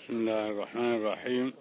بسم الله الرحمن الرحيم.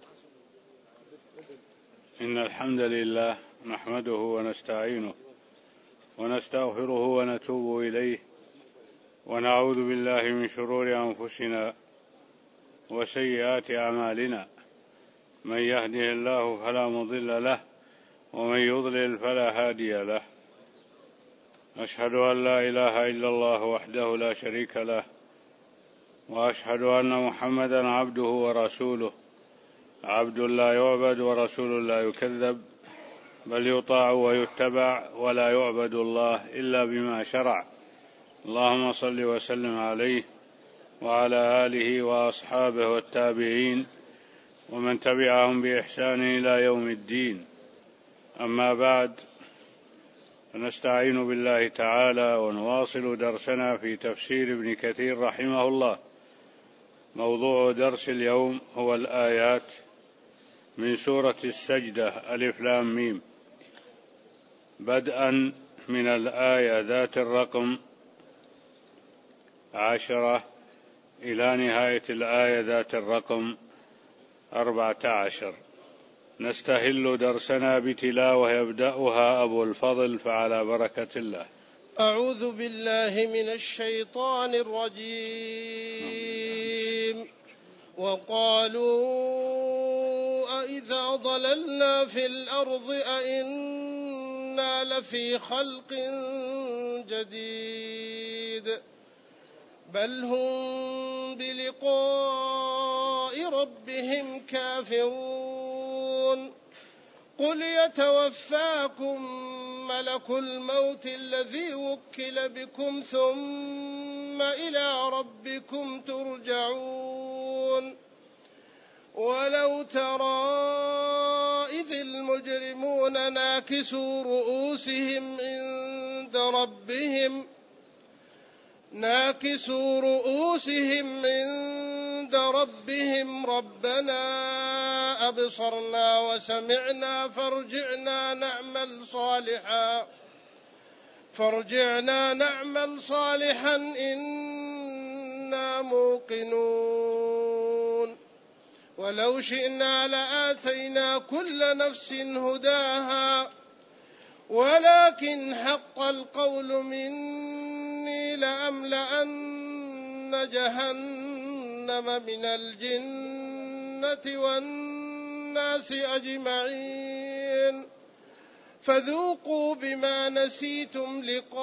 إن الحمد لله نحمده ونستعينه ونستغفره ونتوب إليه ونعوذ بالله من شرور أنفسنا وسيئات أعمالنا، من يهده الله فلا مضل له ومن يضلل فلا هادي له. أشهد أن لا إله إلا الله وحده لا شريك له، وأشهد أن محمدا عبده ورسوله، عبد لا يعبد ورسول لا يكذب، بل يطاع ويتبع ولا يعبد الله إلا بما شرع. اللهم صل وسلم عليه وعلى آله وأصحابه والتابعين ومن تبعهم بإحسان إلى يوم الدين. أما بعد، فنستعين بالله تعالى ونواصل درسنا في تفسير ابن كثير رحمه الله. موضوع درس اليوم هو الآيات من سورة السجدة ألف لام ميم، بدءا من الآية ذات الرقم 10 إلى نهاية الآية ذات الرقم 14. نستهل درسنا بتلاوة يبدأها أبو الفضل، فعلى بركة الله. أعوذ بالله من الشيطان الرجيم. وقالوا أإذا ضللنا في الأرض أإنا لفي خلق جديد بل هم بلقاء ربهم كافرون. قل يتوفاكم ملك الموت الذي وكل بكم ثم إلى ربكم ترجعون. ولو ترى إذ المجرمون ناكسوا رؤوسهم عند ربهم ربنا أبصرنا وسمعنا فارجعنا نعمل صالحا إنا موقنون. ولو شئنا لآتينا كل نفس هداها ولكن حق القول مني لأملأن جهنم من الجنة والناس أجمعين. فذوقوا بما نسيتم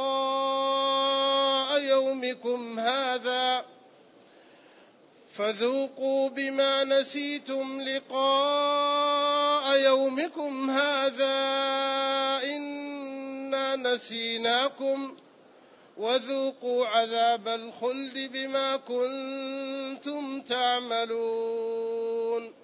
لقاء يومكم هذا إنا نسيناكم وذوقوا عذاب الخلد بما كنتم تعملون.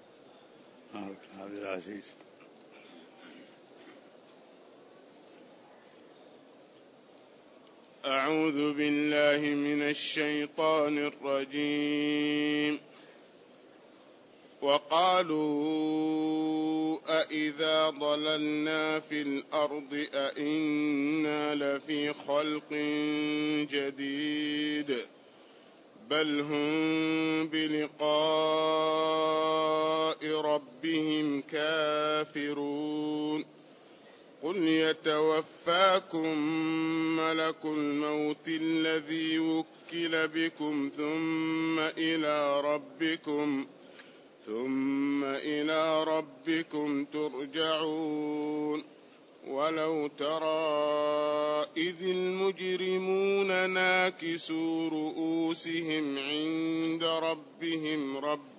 أعوذ بالله من الشيطان الرجيم. وقالوا أإذا ضللنا في الأرض أإنا لفي خلق جديد بل هم بلقاء ربهم كافرون. قل يتوفاكم ملك الموت الذي وكل بكم ثم إلى ربكم ترجعون. ولو ترى إذ المجرمون ناكسوا رؤوسهم عند ربهم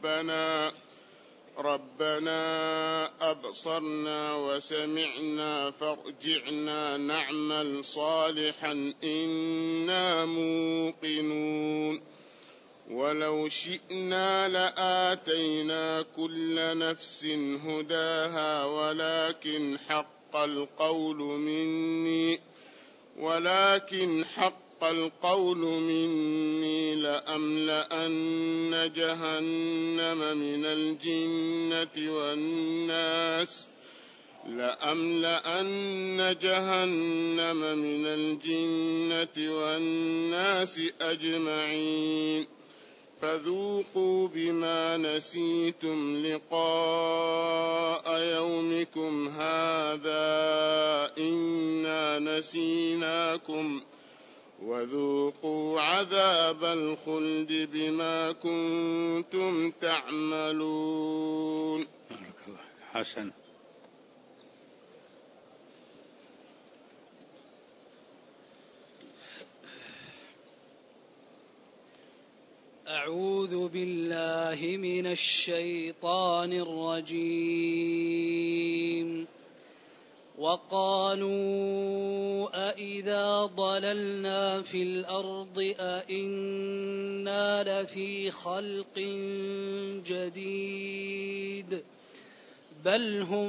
ربنا أبصرنا وسمعنا فارجعنا نعمل صالحا إنا موقنون. ولو شئنا لآتينا كل نفس هداها ولكن حق القول مني لأملأن جهنم من الجنة والناس أجمعين. فذوقوا بما نسيتم لقاء يومكم هذا إنا نسيناكم وذوقوا عذاب الخلد بما كنتم تعملون. حسن. أعوذ بالله من الشيطان الرجيم. وقالوا أإذا ضللنا في الأرض أإنا لفي خلق جديد بل هم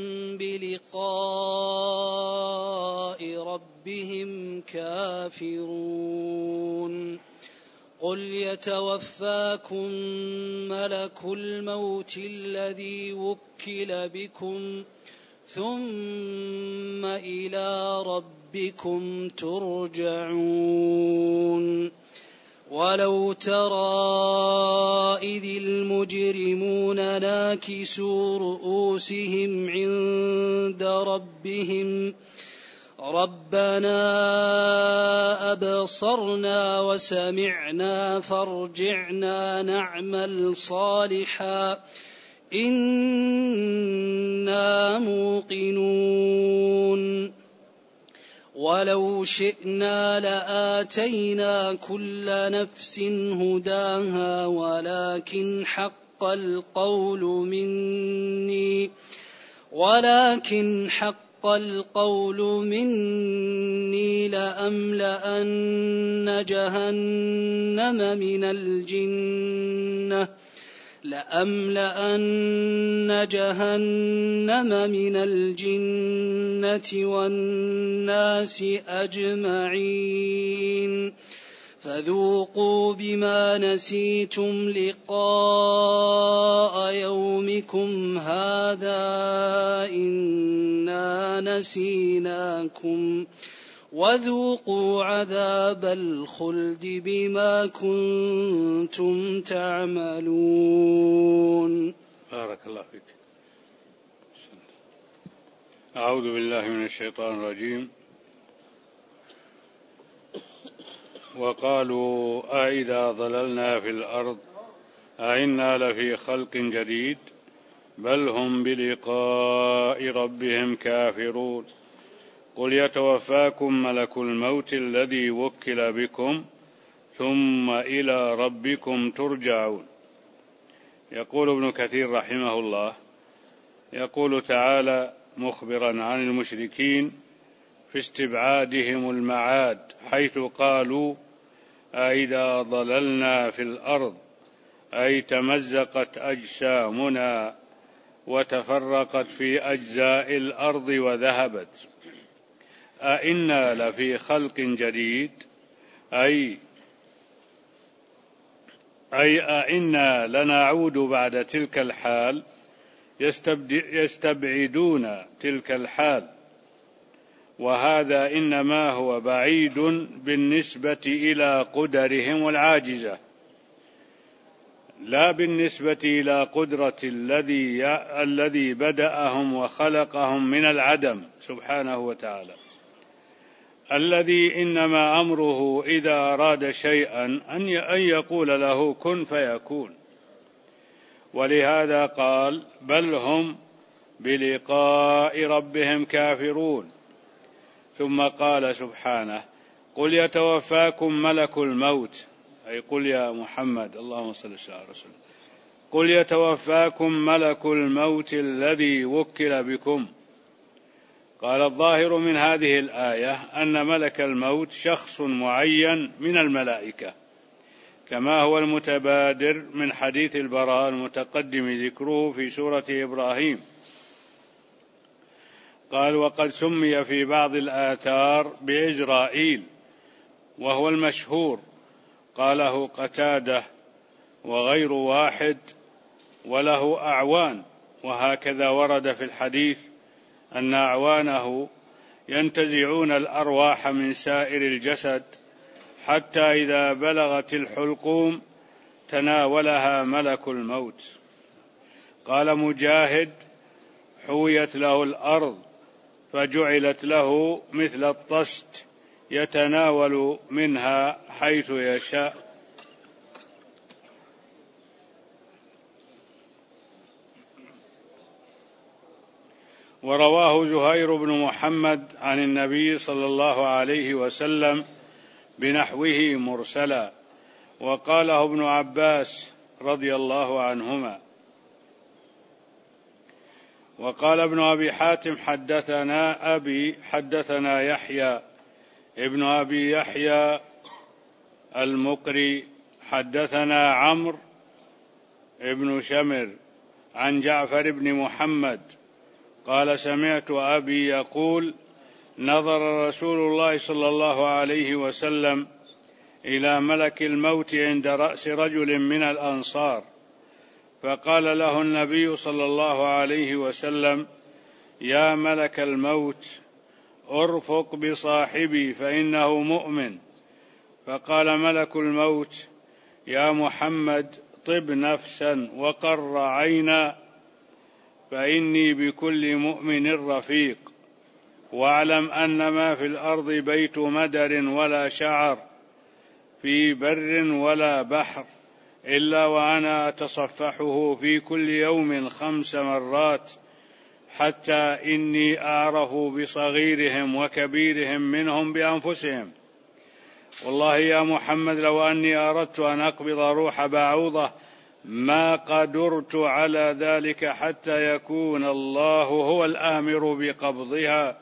بلقاء ربهم كافرون. قل يتوفاكم ملك الموت الذي وكل بكم ثم إلى ربكم ترجعون. ولو ترى إذ المجرمون ناكسوا رؤوسهم عند ربهم ربنا أبصرنا وسمعنا فارجعنا نعمل صالحا إنا موقنون. ولو شئنا لآتينا كل نفس هداها ولكن حق القول مني لأملأن جهنم من الجنة والناس أجمعين. فذوقوا بما نسيتم لقاء يومكم هذا إنا نسيناكم وذوقوا عذاب الخلد بما كنتم تعملون. بارك الله فيك. أعوذ بالله من الشيطان الرجيم. وقالوا أإذا ضللنا في الأرض أإنا لفي خلق جديد بل هم بلقاء ربهم كافرون. قل يتوفاكم ملك الموت الذي وكل بكم ثم إلى ربكم ترجعون. يقول ابن كثير رحمه الله يقول تعالى مخبرا عن المشركين في استبعادهم المعاد حيث قالوا أإذا ضللنا في الأرض أي تمزقت أجسامنا وتفرقت في أجزاء الأرض وذهبت. أإنا لفي خلق جديد أي أإنا لنعود بعد تلك الحال يستبعدون تلك الحال، وهذا إنما هو بعيد بالنسبة إلى قدرهم العاجزة لا بالنسبة إلى قدرة الذي بدأهم وخلقهم من العدم سبحانه وتعالى، الذي إنما أمره إذا أراد شيئا أن يقول له كن فيكون. ولهذا قال بل هم بلقاء ربهم كافرون. ثم قال سبحانه قل يتوفاكم ملك الموت، أي قل يا محمد اللهم صل على رسول قل يتوفاكم ملك الموت الذي وكل بكم. قال الظاهر من هذه الآية أن ملك الموت شخص معين من الملائكة، كما هو المتبادر من حديث البراء المتقدم ذكره في سورة إبراهيم. قال وقد سمي في بعض الآثار بإجرائيل وهو المشهور، قاله قتادة وغير واحد، وله أعوان، وهكذا ورد في الحديث أن أعوانه ينتزعون الأرواح من سائر الجسد حتى إذا بلغت الحلقوم تناولها ملك الموت. قال مجاهد: حويت له الأرض فجعلت له مثل الطست يتناول منها حيث يشاء. ورواه زهير بن محمد عن النبي صلى الله عليه وسلم بنحوه مرسلا، وقاله ابن عباس رضي الله عنهما. وقال ابن أبي حاتم: حدثنا أبي حدثنا يحيى ابن أبي يحيى المقري حدثنا عمرو ابن شمر عن جعفر بن محمد قال: سمعت أبي يقول: نظر رسول الله صلى الله عليه وسلم إلى ملك الموت عند رأس رجل من الأنصار، فقال له النبي صلى الله عليه وسلم: يا ملك الموت، ارفق بصاحبي فإنه مؤمن. فقال ملك الموت: يا محمد، طب نفسا وقر عينا، فإني بكل مؤمن رفيق، واعلم أن ما في الأرض بيت مدر ولا شعر في بر ولا بحر إلا وأنا أتصفحه في كل يوم 5 مرات، حتى إني أعرف بصغيرهم وكبيرهم منهم بأنفسهم. والله يا محمد، لو أني أردت أن أقبض روح بعوضة ما قدرت على ذلك حتى يكون الله هو الآمر بقبضها.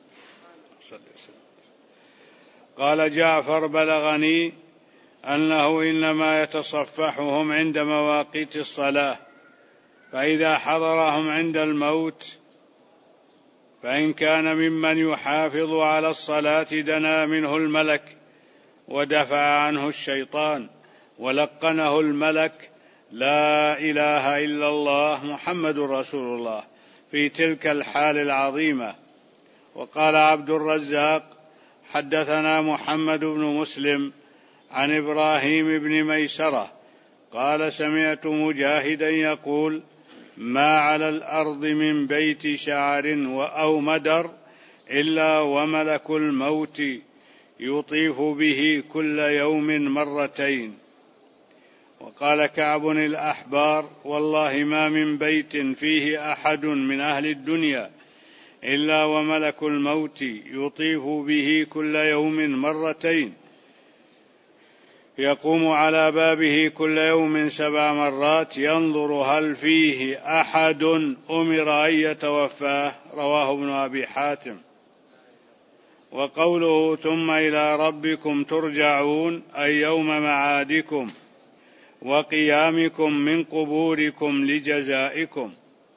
قال جعفر: بلغني أنه إنما يتصفحهم عند مواقيت الصلاة، فإذا حضرهم عند الموت فإن كان ممن يحافظ على الصلاة دنا منه الملك ودفع عنه الشيطان، ولقنه الملك: لا إله إلا الله محمد رسول الله، في تلك الحال العظيمة. وقال عبد الرزاق: حدثنا محمد بن مسلم عن إبراهيم بن ميسرة قال: سمعت مجاهدا يقول: ما على الأرض من بيت شعر أو مدر إلا وملك الموت يطيف به كل يوم 2 مرة. وقال كعب الأحبار: والله ما من بيت فيه أحد من أهل الدنيا إلا وملك الموت يطيف به كل يوم 2 يقوم على بابه كل يوم 7 مرات ينظر هل فيه أحد أمر أن يتوفاه. رواه ابن أبي حاتم. وقوله: ثم إلى ربكم ترجعون، أي يوم معادكم وقيامكم من قبوركم لجزائكم.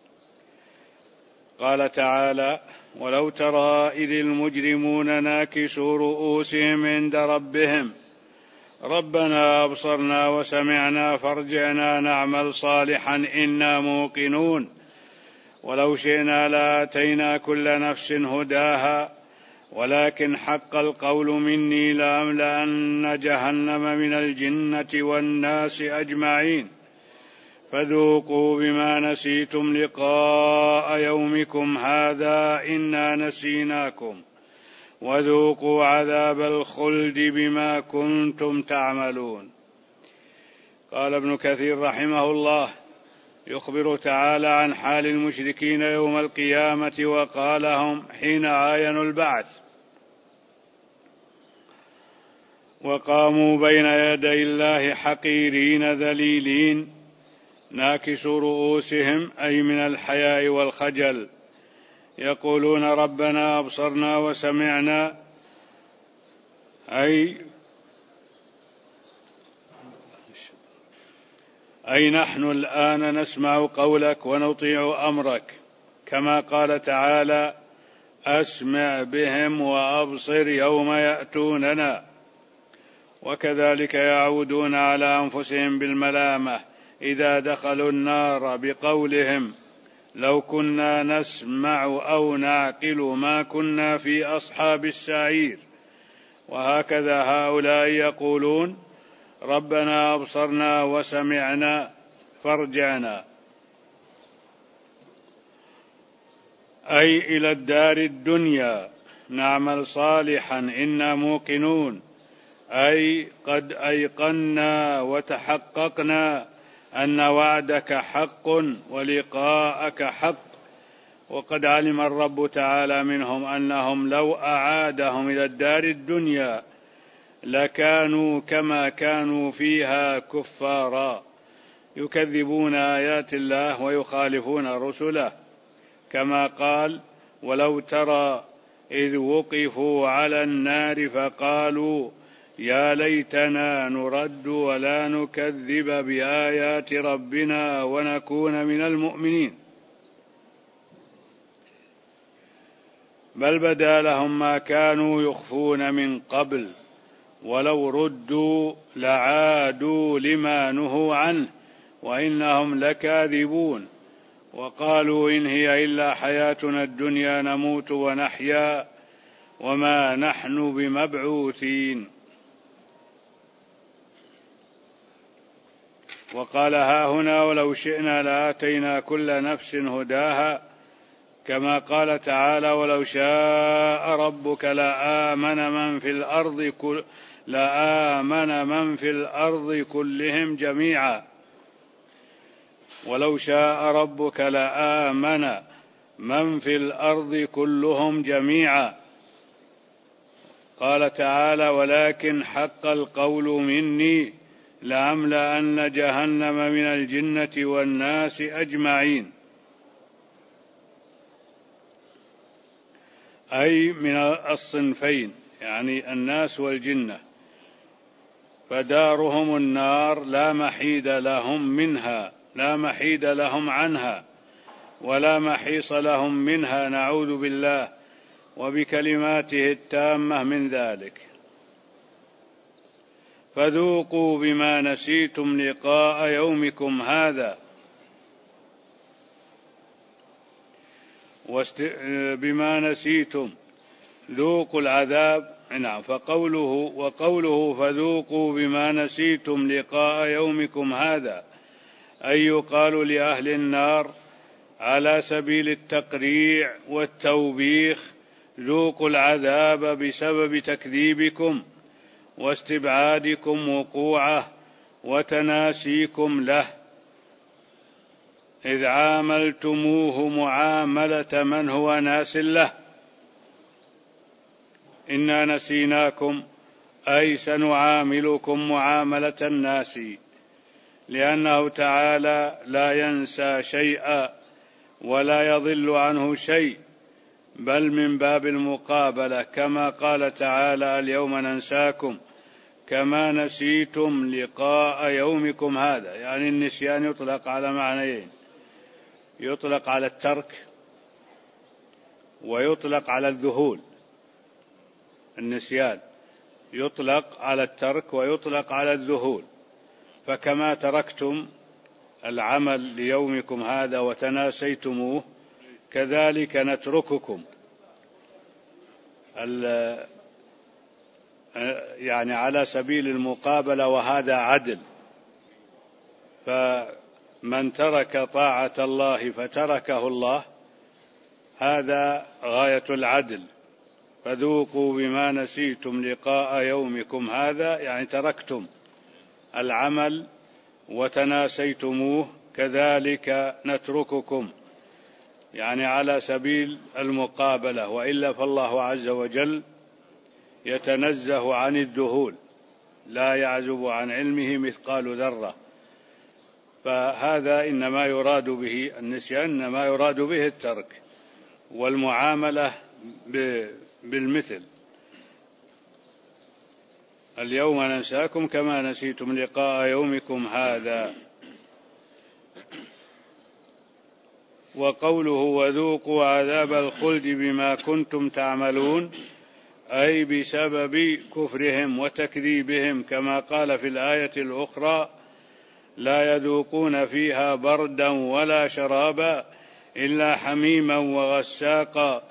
قال تعالى: ولو ترى إذ المجرمون ناكسوا رؤوسهم عند ربهم ربنا أبصرنا وسمعنا فارجعنا نعمل صالحا إنا موقنون، ولو شئنا لآتينا كل نفس هداها ولكن حق القول مني لأملأن جهنم من الجنة والناس أجمعين، فذوقوا بما نسيتم لقاء يومكم هذا إنا نسيناكم وذوقوا عذاب الخلد بما كنتم تعملون. قال ابن كثير رحمه الله: يخبر تعالى عن حال المشركين يوم القيامة، وقالهم حين عاينوا البعث وقاموا بين يدي الله حقيرين ذليلين ناكسوا رؤوسهم، أي من الحياء والخجل، يقولون ربنا أبصرنا وسمعنا، أي نحن الآن نسمع قولك ونطيع أمرك، كما قال تعالى: أسمع بهم وأبصر يوم يأتوننا. وكذلك يعودون على أنفسهم بالملامة إذا دخلوا النار بقولهم: لو كنا نسمع أو نعقل ما كنا في أصحاب السعير. وهكذا هؤلاء يقولون: ربنا أبصرنا وسمعنا فارجعنا، أي إلى الدار الدنيا نعمل صالحا إنا موقنون، أي قد أيقنا وتحققنا أن وعدك حق ولقاءك حق. وقد علم الرب تعالى منهم أنهم لو أعادهم إلى الدار الدنيا لكانوا كما كانوا فيها كفارا يكذبون آيات الله ويخالفون رسله، كما قال: ولو ترى إذ وقفوا على النار فقالوا يا ليتنا نرد ولا نكذب بآيات ربنا ونكون من المؤمنين، بل بدا لهم ما كانوا يخفون من قبل ولو ردوا لعادوا لما نهوا عنه وإنهم لكاذبون. وقالوا إن هي إلا حياتنا الدنيا نموت ونحيا وما نحن بمبعوثين. وقال ها هنا ولو شئنا لآتينا كل نفس هداها، كما قال تعالى: ولو شاء ربك لآمن من في الأرض كلهم جميعا. ولو شاء ربك لآمن من في الأرض كلهم جميعا. قال تعالى: ولكن حق القول مني لأملأن جهنم من الجنة والناس أجمعين، أي من الصنفين، يعني الناس والجنة، فدارهم النار لا محيد لهم منها، لا محيد لهم عنها ولا محيص لهم منها، نعوذ بالله وبكلماته التامة من ذلك. فذوقوا بما نسيتم لقاء يومكم هذا، بما نسيتم ذوقوا العذاب. نعم، وقوله فذوقوا بما نسيتم لقاء يومكم هذا، أي يقال لأهل النار على سبيل التقريع والتوبيخ: ذوقوا العذاب بسبب تكذيبكم واستبعادكم وقوعه وتناسيكم له، إذ عاملتموه معاملة من هو ناس له. إنا نسيناكم أي سنعاملكم معاملة الناس، لأنه تعالى لا ينسى شيئا ولا يضل عنه شيء، بل من باب المقابلة، كما قال تعالى: اليوم ننساكم كما نسيتم لقاء يومكم هذا. يعني النسيان يطلق على معنيين: يطلق على الترك ويطلق على الذهول. النسيان يطلق على الترك ويطلق على الذهول، فكما تركتم العمل ليومكم هذا وتناسيتموه كذلك نترككم، يعني على سبيل المقابلة، وهذا عدل. فمن ترك طاعة الله فتركه الله، هذا غاية العدل. فذوقوا بما نسيتم لقاء يومكم هذا، يعني تركتم العمل وتناسيتموه، كذلك نترككم، يعني على سبيل المقابلة. وإلا فالله عز وجل يتنزه عن الذهول، لا يعزب عن علمه مثقال ذرة. فهذا إنما يراد به النسيان، إنما يراد به الترك والمعاملة بالمثل: اليوم ننساكم كما نسيتم لقاء يومكم هذا. وقوله وذوقوا عذاب الخلد بما كنتم تعملون، أي بسبب كفرهم وتكذيبهم، كما قال في الآية الأخرى: لا يذوقون فيها بردا ولا شرابا إلا حميما وغساقا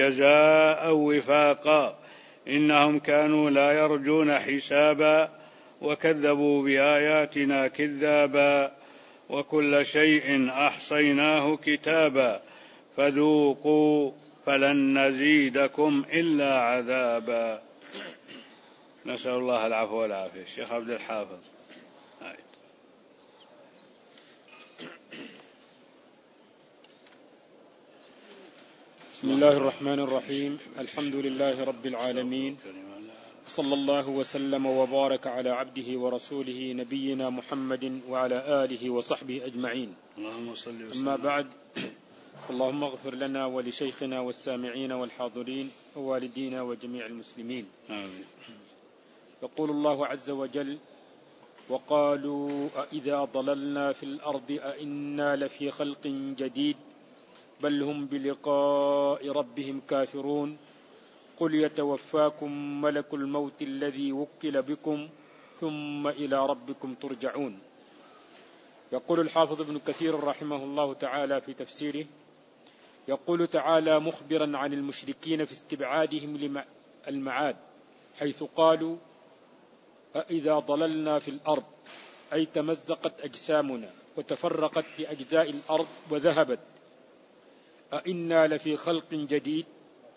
جزاء وفاقا إنهم كانوا لا يرجون حسابا وكذبوا بآياتنا كذابا وكل شيء أحصيناه كتابا فذوقوا فلن نزيدكم إلا عذابا. نسأل الله العفو والعافية. الشيخ عبد الحافظ. بسم الله الرحمن الرحيم. الحمد لله رب العالمين، صلى الله وسلم وبارك على عبده ورسوله نبينا محمد وعلى آله وصحبه أجمعين. اللهم صل وسلم. أما بعد، اللهم اغفر لنا ولشيخنا والسامعين والحاضرين ووالدينا وجميع المسلمين. آمين. يقول الله عز وجل: وقالوا أإذا ضللنا في الأرض أإنا لفي خلق جديد بل هم بلقاء ربهم كافرون قل يتوفاكم ملك الموت الذي وكل بكم ثم إلى ربكم ترجعون. يقول الحافظ ابن كثير رحمه الله تعالى في تفسيره، يقول تعالى مخبرا عن المشركين في استبعادهم المعاد، حيث قالوا أإذا ضللنا في الأرض، أي تمزقت أجسامنا وتفرقت في أجزاء الأرض وذهبت، أإنا لفي خلق جديد،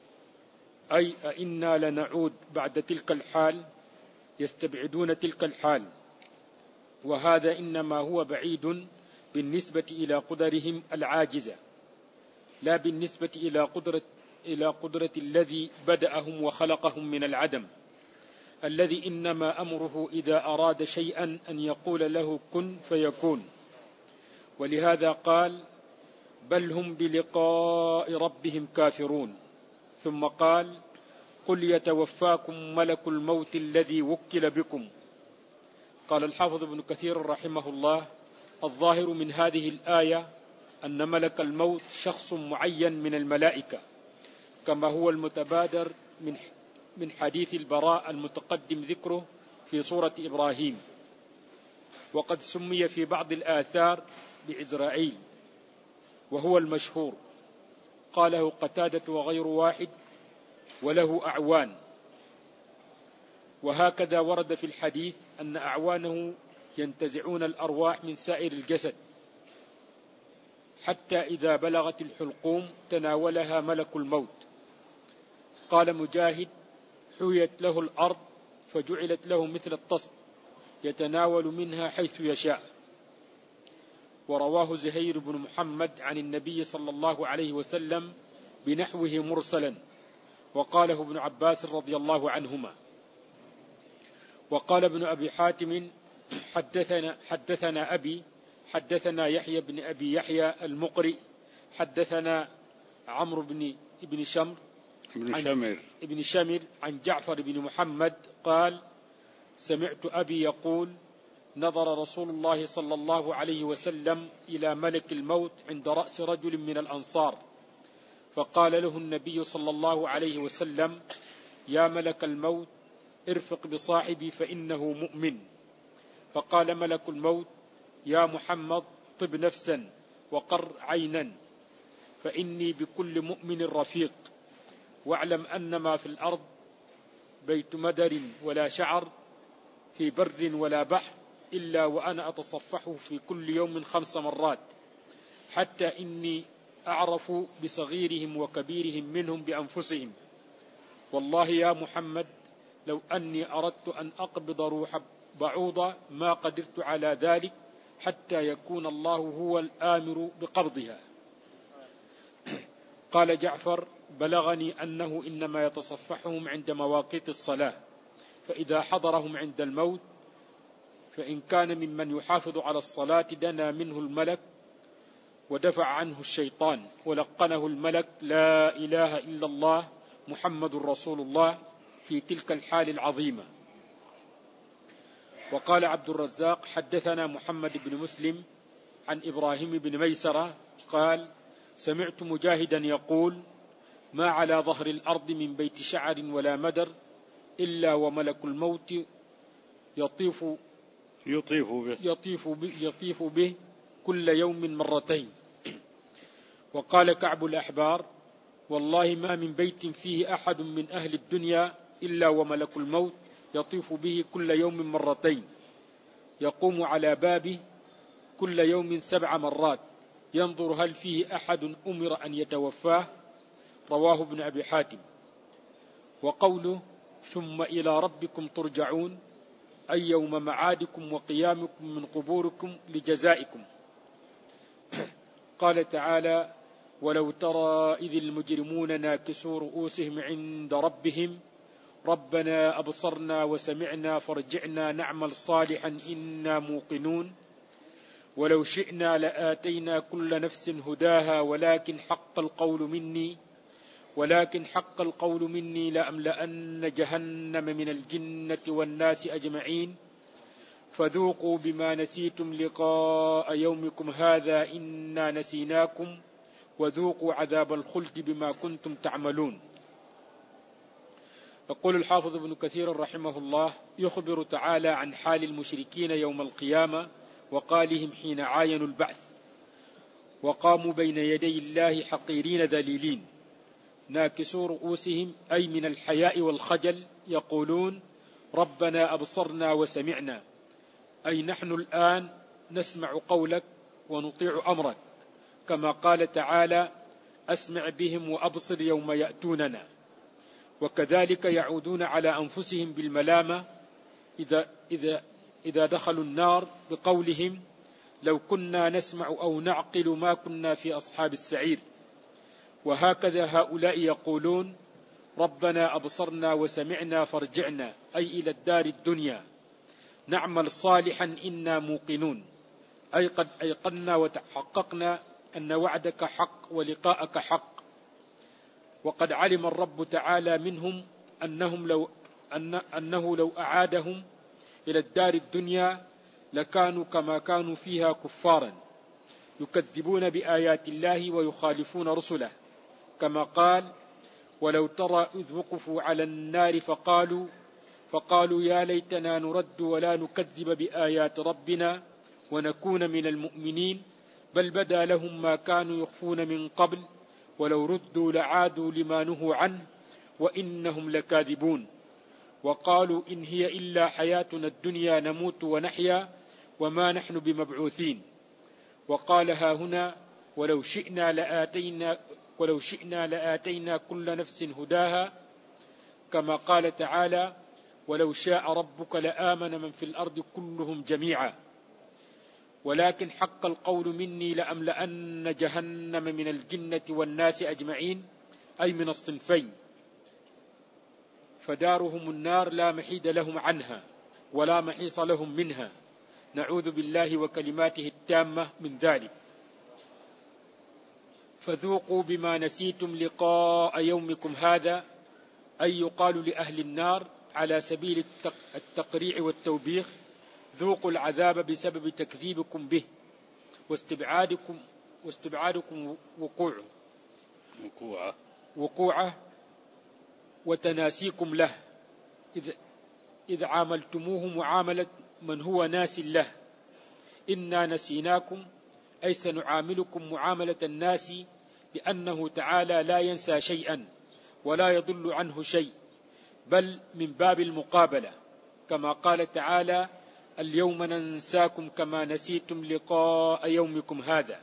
أي أإنا لنعود بعد تلك الحال. يستبعدون تلك الحال، وهذا إنما هو بعيد بالنسبة إلى قدرهم العاجزة، لا بالنسبة إلى قدرة الذي بدأهم وخلقهم من العدم، الذي إنما أمره إذا أراد شيئا أن يقول له كن فيكون. ولهذا قال بل هم بلقاء ربهم كافرون، ثم قال قل يتوفاكم ملك الموت الذي وكل بكم. قال الحافظ ابن كثير رحمه الله: الظاهر من هذه الآية أن ملك الموت شخص معين من الملائكة، كما هو المتبادر من حديث البراء المتقدم ذكره في سورة إبراهيم، وقد سمي في بعض الآثار بعزرائيل، وهو المشهور، قاله قتادة وغير واحد، وله أعوان. وهكذا ورد في الحديث أن أعوانه ينتزعون الأرواح من سائر الجسد، حتى إذا بلغت الحلقوم تناولها ملك الموت. قال مجاهد: حويت له الأرض فجعلت له مثل الطست يتناول منها حيث يشاء. ورواه زهير بن محمد عن النبي صلى الله عليه وسلم بنحوه مرسلا، وقاله ابن عباس رضي الله عنهما. وقال ابن أبي حاتم: حدثنا أبي، حدثنا يحيى بن أبي يحيى المقري، حدثنا عمرو بن شمر عن جعفر بن محمد قال: سمعت أبي يقول: نظر رسول الله صلى الله عليه وسلم إلى ملك الموت عند رأس رجل من الأنصار، فقال له النبي صلى الله عليه وسلم: يا ملك الموت ارفق بصاحبي فإنه مؤمن. فقال ملك الموت: يا محمد طب نفسا وقر عينا، فإني بكل مؤمن رفيق، واعلم أن ما في الأرض بيت مدر ولا شعر في بر ولا بحر إلا وأنا أتصفحه في كل يوم 5 مرات، حتى إني أعرف بصغيرهم وكبيرهم منهم بأنفسهم. والله يا محمد لو أني أردت أن أقبض روح بعوضة ما قدرت على ذلك حتى يكون الله هو الآمر بقبضها. قال جعفر: بلغني أنه إنما يتصفحهم عند مواقيت الصلاة، فإذا حضرهم عند الموت فإن كان ممن يحافظ على الصلاة دنا منه الملك ودفع عنه الشيطان، ولقنه الملك لا إله إلا الله محمد رسول الله في تلك الحال العظيمة. وقال عبد الرزاق: حدثنا محمد بن مسلم عن إبراهيم بن ميسرة قال: سمعت مجاهدا يقول: ما على ظهر الأرض من بيت شعر ولا مدر إلا وملك الموت يطيف به كل يوم 2 مرتين. وقال كعب الأحبار: والله ما من بيت فيه أحد من أهل الدنيا إلا وملك الموت يطوف به كل يوم مرتين، يقوم على بابه كل يوم 7 مرات، ينظر هل فيه أحد أمر أن يتوفاه. رواه ابن أبي حاتم. وقوله ثم إلى ربكم ترجعون، أي يوم معادكم وقيامكم من قبوركم لجزائكم. قال تعالى ولو ترى إذ المجرمون ناكسوا رؤوسهم عند ربهم ربنا أبصرنا وسمعنا فارجعنا نعمل صالحا إنا موقنون ولو شئنا لآتينا كل نفس هداها ولكن حق القول مني لأملأن جهنم من الجنة والناس أجمعين فذوقوا بما نسيتم لقاء يومكم هذا إنا نسيناكم وذوقوا عذاب الخلد بما كنتم تعملون. يقول الحافظ ابن كثير رحمه الله يخبر تعالى عن حال المشركين يوم القيامة وقالهم حين عاينوا البعث وقاموا بين يدي الله حقيرين ذليلين ناكسوا رؤوسهم أي من الحياء والخجل يقولون ربنا أبصرنا وسمعنا، أي نحن الآن نسمع قولك ونطيع أمرك، كما قال تعالى أسمع بهم وأبصر يوم يأتوننا. وكذلك يعودون على أنفسهم بالملامة إذا دخلوا النار بقولهم لو كنا نسمع أو نعقل ما كنا في أصحاب السعير. وهكذا هؤلاء يقولون ربنا أبصرنا وسمعنا فارجعنا، أي إلى الدار الدنيا نعمل صالحا إنا موقنون، أي قد أيقنا وتحققنا أن وعدك حق ولقاءك حق. وقد علم الرب تعالى منهم أنه لو أعادهم إلى الدار الدنيا لكانوا كما كانوا فيها كفارا يكذبون بآيات الله ويخالفون رسله، كما قال ولو ترى إذ وقفوا على النار فقالوا يا ليتنا نرد ولا نكذب بآيات ربنا ونكون من المؤمنين بل بدا لهم ما كانوا يخفون من قبل ولو ردوا لعادوا لما نهوا عنه وإنهم لكاذبون. وقالوا إن هي إلا حياتنا الدنيا نموت ونحيا وما نحن بمبعوثين. وقال ها هنا ولو شئنا لآتينا كل نفس هداها، كما قال تعالى ولو شاء ربك لآمن من في الأرض كلهم جميعا ولكن حق القول مني لأملأن جهنم من الجنة والناس أجمعين، أي من الصنفين، فدارهم النار لا محيد لهم عنها ولا محيص لهم منها، نعوذ بالله وكلماته التامة من ذلك. فذوقوا بما نسيتم لقاء يومكم هذا، أي يقال لأهل النار على سبيل التقريع والتوبيخ ذوقوا العذاب بسبب تكذيبكم به واستبعادكم وقوعه وتناسيكم له إذ عاملتموه معاملة من هو ناس له. إنا نسيناكم أي سنعاملكم معاملة الناس، لأنه تعالى لا ينسى شيئا ولا يضل عنه شيء، بل من باب المقابلة، كما قال تعالى اليوم ننساكم كما نسيتم لقاء يومكم هذا.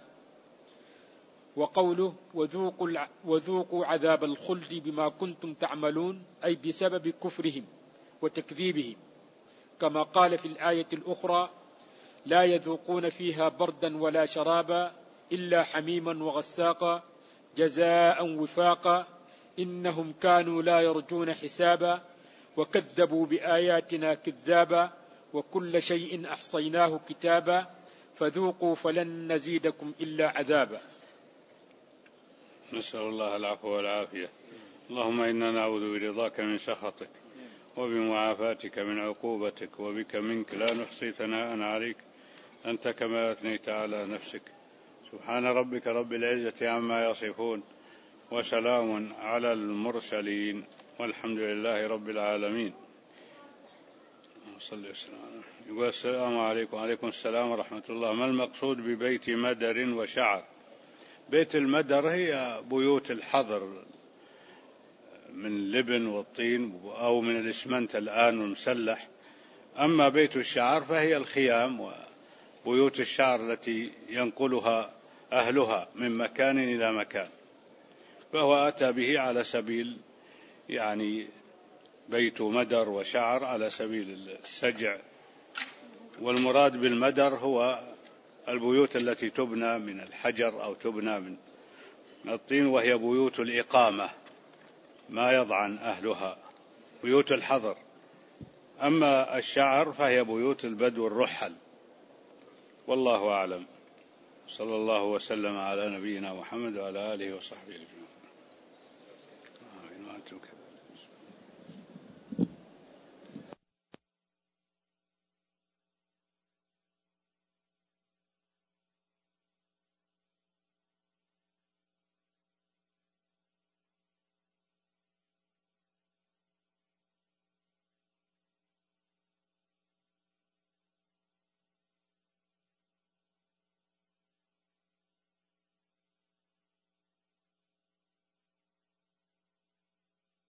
وقوله وذوقوا عذاب الخلد بما كنتم تعملون، أي بسبب كفرهم وتكذيبهم، كما قال في الآية الأخرى لا يذوقون فيها بردا ولا شرابا إلا حميما وغساقا جزاء وفاقا إنهم كانوا لا يرجون حسابا وكذبوا بآياتنا كذابا وكل شيء أحصيناه كتابا فذوقوا فلن نزيدكم إلا عذابا. نسأل الله العفو والعافية. اللهم إنا نعوذ برضاك من سخطك وبمعافاتك من عقوبتك وبك منك لا نحصي ثناء عليك أنت كما أثنيت على نفسك. سبحان ربك رب العزة عما يصفون وسلام على المرسلين والحمد لله رب العالمين. صلى وسلم. يقول السلام عليكم. وعليكم السلام ورحمة الله. ما المقصود ببيت مدر وشعر؟ بيت المدر هي بيوت الحضر من اللبن والطين أو من الإسمنت الآن المسلح. أما بيت الشعر فهي الخيام وبيوت الشعر التي ينقلها أهلها من مكان إلى مكان، فهو أتى به على سبيل يعني بيت مدر وشعر على سبيل السجع. والمراد بالمدر هو البيوت التي تبنى من الحجر أو تبنى من الطين، وهي بيوت الإقامة ما يضعن أهلها، بيوت الحضر. أما الشعر فهي بيوت البدو الرحل. والله أعلم. صلى الله وسلم على نبينا محمد وعلى آله وصحبه أجمعين.